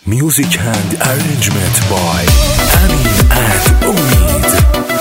Music and arrangement by Amin and Umid.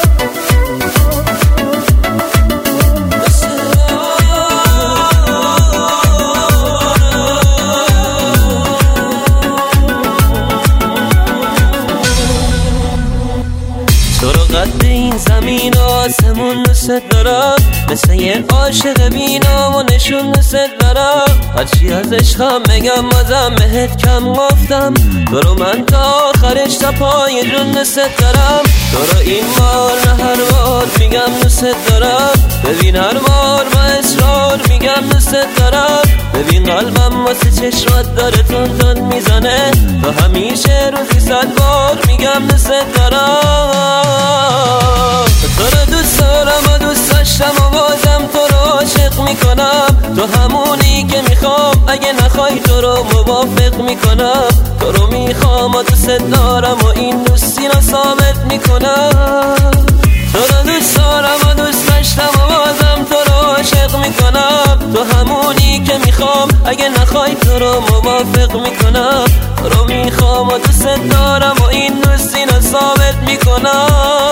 قد این زمین و آسمون دوست دارم، مثل یه عاشق بینام و نشون دوست دارم. هرچی از عشقم بگم بازم بهت کم گفتم، تو رو من تا آخرش تا پای جون دوست دارم. تو رو این بار نه هر بار میگم دوست دارم، ببین هر بار با اصرار میگم دوست دارم. ببین قلبم واسه چشمات داره تون تون میزنه، تو همیشه روزی 100 بار میگم دوست دارم. تو رو دوست دارم و دوست داشتم و بازم تو رو عاشق میکنم. تو همونی که میخوام، اگه نخوای تو رو موافق میکنم. تو رو میخوام و دوست دارم و این دوستی رو ثابت میکنم. تو رو دوست دارم و دوست داشتم و بازم تو رو عاشق میکنم. تو همونی که میخوام، اگه نخوای تو رو موافق میکنم. تو رو میخوام و دوست دارم و این دوستی رو ثابت میکنم.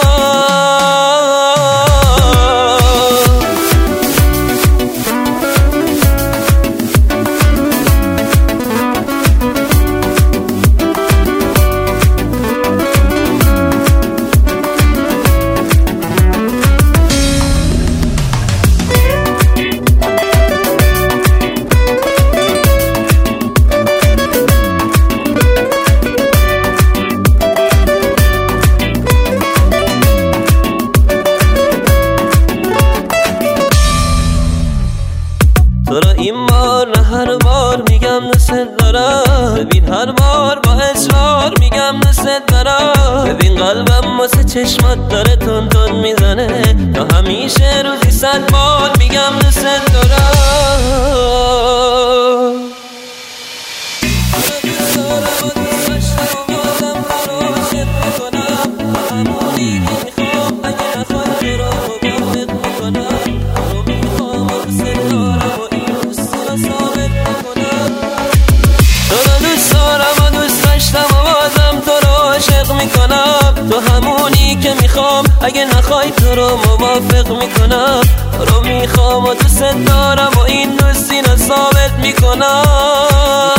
تو رو این بار نه هر بار میگم دوست دارم، ببین هر بار با اصرار میگم دوست دارم. ببین قلبم واسه چشمات داره تون تون میزنه، تا همیشه روزی 100 بار میگم دوست دارم. تو همونی که میخوام، اگه نخوای تو رو موافق میکنم. تو رو میخوام و دوست دارم و این دوستی رو ثابت میکنم.